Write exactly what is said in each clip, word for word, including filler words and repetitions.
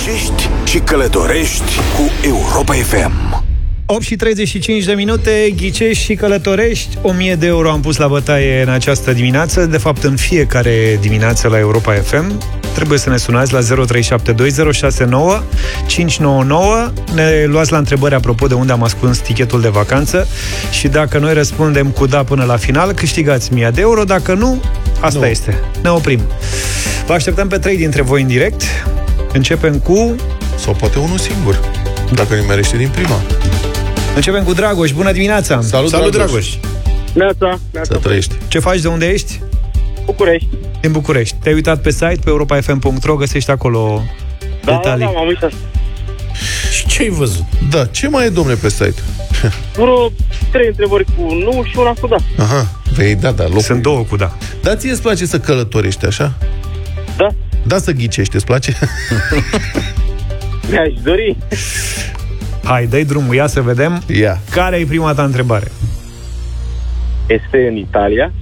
Ghicești și călătorești cu Europa F M. opt și treizeci și cinci de minute, ghicești și călătorești. o mie de euro am pus la bătaie în această dimineață. De fapt, în fiecare dimineață la Europa F M. Trebuie să ne sunați la zero trei șapte doi zero șase nouă cinci nouă nouă. Ne luați la întrebări apropo de unde am ascuns tichetul de vacanță. Și dacă noi răspundem cu da până la final, câștigați mie de euro. Dacă nu, asta nu. este. Ne oprim. Vă așteptăm pe trei dintre voi în direct. Începem cu... Sau poate unul singur, dacă nimerește din prima. Începem cu Dragoș. Bună dimineața! Salut, Salut Dragoș! Dragoș. Neața, neața. Să trăiești. Ce faci? De unde ești? București. Din București. Te-ai uitat pe site, pe europa f m punct r o, găsești acolo da, detalii. Da, da, m-am uitat. Și ce ai văzut? Da, ce mai e, domne, pe site? Vreo trei întrebări cu nu și una cu da. Aha, vei da, da, locul. Sunt două cu da. Dar ție îți place să călătorești, așa? Da. Da, să ghicești, îți place? Mi-aș dori. Hai, dă-i drumul, ia să vedem. Ia. Care e prima ta întrebare? Este în Italia.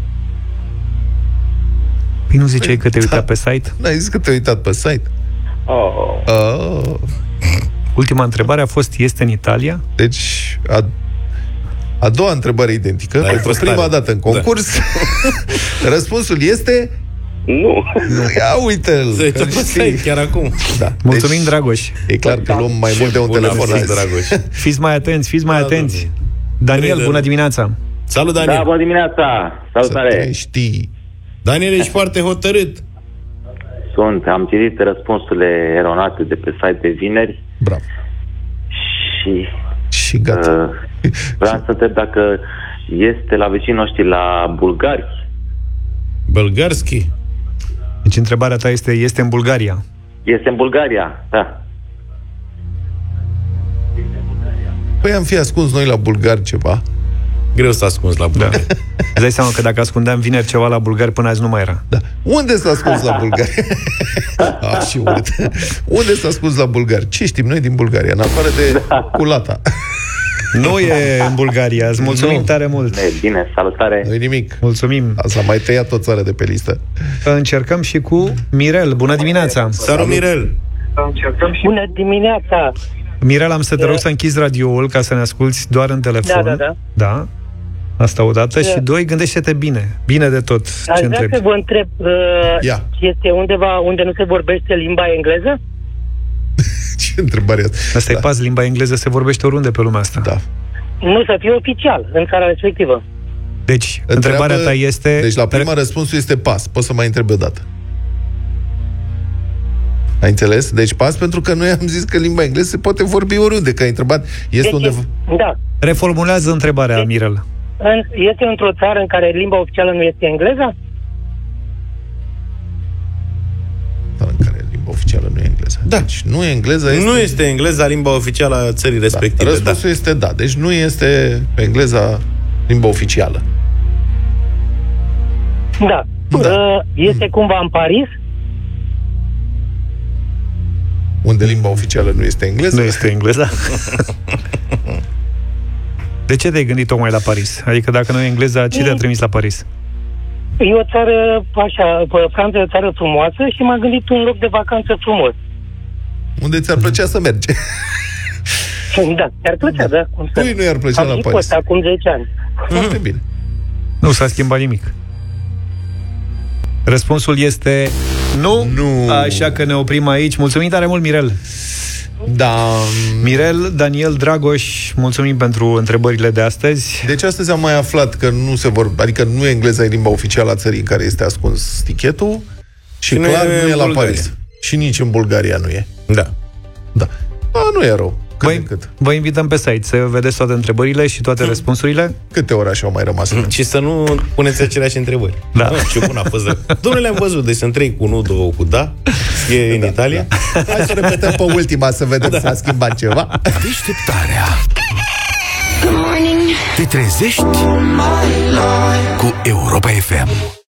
Păi nu ziceai că te-ai uitat pe site? N-ai zis că te-ai uitat pe site? Oh. Oh. Ultima întrebare a fost, este în Italia? Deci, a, a doua întrebare identică, da, pentru prima tare. dată în concurs. Da. Răspunsul este... Nu. Ia uite-l. Se uită pe site chiar acum. Da. Mulțumim, deci, Dragoș. E clar că luăm mai Ce mult de un telefon azi. Dragoș. Fiți mai atenți, fiți mai da, atenți. Daniel, bună dimineața. Salut, Daniel. Da, bună dimineața. Salutare. Știi. Daniel, ești foarte hotărât. Sunt, am citit răspunsurile eronate de pe site de vineri. Bravo. Și... Și gata. Uh, vreau să întreb dacă este la vecinii noștri, la bulgari. Bulgarski. Deci întrebarea ta este, este în Bulgaria? Este în Bulgaria, da. Păi am fi ascuns noi la bulgari ceva. Greu să ascunzi la bulgari. Da. Îți dai seama că dacă ascundeam vineri ceva la bulgari, până azi nu mai era. Da. Unde s-a ascuns la bulgari? Ah, și urât. Unde s-a ascuns la bulgari? Ce știm noi din Bulgaria? În afară de da. Culata. Nu e în Bulgaria. Îți mulțumim nu. tare mult. E bine, salutare. Nu-i nimic. Mulțumim. S-a mai tăiat o țară de pe listă. Încercăm și cu Mirel. Bună dimineața. Salut, Mirel. Bună dimineața. Mirel, am să te rog să închizi radioul ca să ne asculți doar în telefon. Da, da, da. Da. Asta odată. Da. Și doi, gândește-te bine. Bine de tot. Aș ce vrea întrebi. să vă întreb, uh, Ia. este undeva unde nu se vorbește limba engleză? Ce întrebare asta? Asta da. e pas, limba engleză se vorbește oriunde pe lumea asta. Da. Nu să fie oficial în țara respectivă. Deci, Întreabă, întrebarea ta este... Deci la prima răspunsul este pas. Poți să mai întrebi o dată. Ai înțeles? Deci pas, pentru că noi am zis că limba engleză se poate vorbi oriunde, că ai întrebat. Este deci, undeva... Da. Reformulează întrebarea, deci, Mirel. În, este într-o țară în care limba oficială nu este engleza? Țară în care limba oficială nu e engleză. Da. Deci nu e engleza. Este... Nu este engleza limba oficială a țării respective. Da. Răspunsul da. este da. Deci nu este engleza limba oficială. Da. Da. Uh, este cumva în Paris? Unde limba oficială nu este engleză? Nu este engleza. De ce te-ai gândit tocmai la Paris? Adică dacă nu e engleza, ce te-a trimis la Paris? E o țară, așa, Franța e o țară frumoasă și m-am gândit un loc de vacanță frumos. Unde ți-ar plăcea să mergi? Da, ți-ar plăcea, da. Cum să... Cui nu i-ar plăcea Am la și Paris? fost acum zece ani. Foarte bine. Nu s-a schimbat nimic. Răspunsul este nu, nu. Așa că ne oprim aici. Mulțumim tare mult, Mirel. Da. Mirel, Daniel, Dragoș, mulțumim pentru întrebările de astăzi. Deci astăzi am mai aflat că nu se vor, adică nu e engleza e limba oficială a țării în care este ascuns tichetul și, și clar nu e, nu e la Paris. Și nici în Bulgaria nu e. Da. Da. A, nu e rău. Cât Vă, cât. vă invităm pe site să vedeți toate întrebările și toate răspunsurile. Câte orașe au mai rămas? Și să nu puneți aceleași întrebări. Da. Nu, ce bun a fost. Domnule, le-am văzut. Deci sunt trei cu nu, două cu da. E în da, Italia. Da. Hai să repetăm pe ultima să vedem da. S-a schimbat ceva. Deșteptarea. Te trezești cu Europa F M.